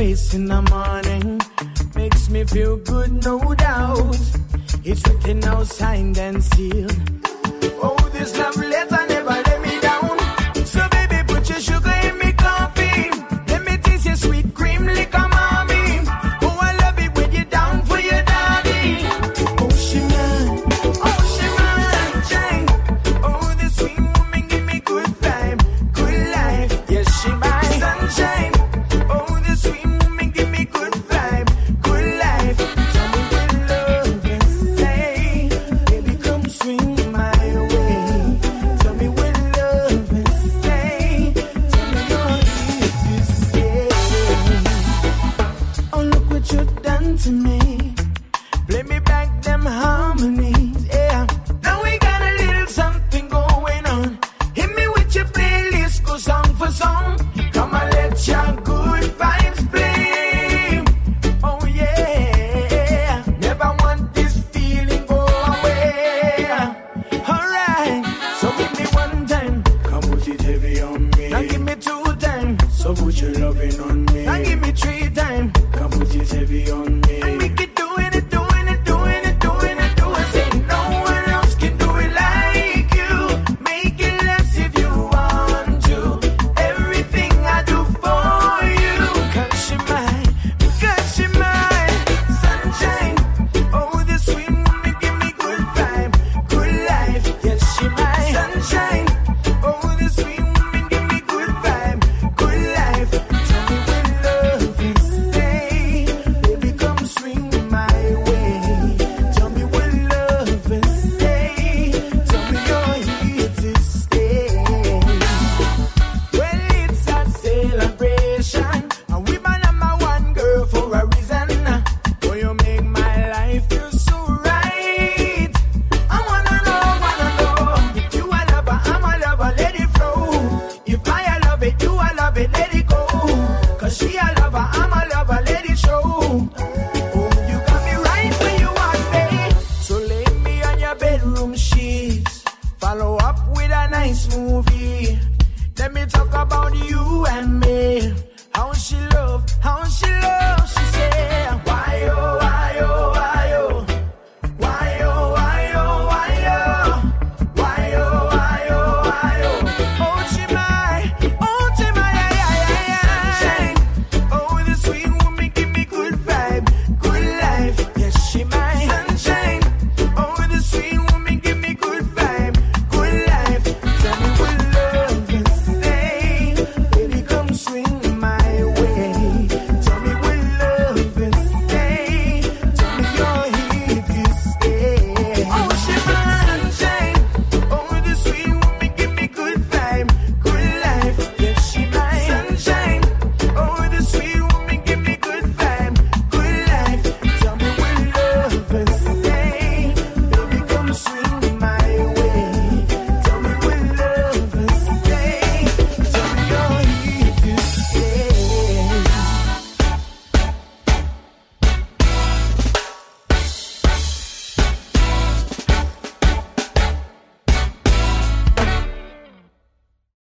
grace in the morning makes me feel good, no doubt. It's written out, signed and sealed. Oh, this love letter never let me down. So baby, put your sugar in me coffee. Let me taste your sweet cream liquor, mommy. Oh, I love it when you're down for your daddy. Oh, she man, sunshine. Oh, this sweet woman give me good vibe, good life. Yes, she my sunshine. Oh, this sweet woman give me good vibe, good life. Tell me what love is, say, baby, come swing my way. Tell me what love is, say, tell me you're here to stay. Oh, look what you done to me. Play me back them harmonies, yeah. Now we got a little something going on. Hit me with your playlist, go song for song. Come on, let your good vibes play. Oh yeah, never want this feeling go away. Alright, so give me one time, come put it heavy on me. Now give me 2 times, so put your loving on me. Now give me 3 times, come put it heavy on me. And we keep doing it, doing it, doing it, doing it, doing it. Say no one else can do it like you. Make it less if you want to. Everything I do for you. Cause you're mine, sunshine. Oh, this sweet woman give me good vibe, good life. Yes, she mine, sunshine. Oh, this sweet woman give me good vibe, good life. Tell me when love is, say, baby, come swing my way. Tell me when love is, say, tell me you're here to stay. Well, it's a celebration, and we my number one girl for a reason. Oh, you make my life feel so right. I wanna know if you a lover, I'm a lover, let it flow. If I love it, you a love it, let it go. Cause she a lover, I'm a lover, let it show. Oh, you got me right where you want me. So lay me on your bedroom sheets. Follow up with a nice movie. Let me talk about you and me. How she love,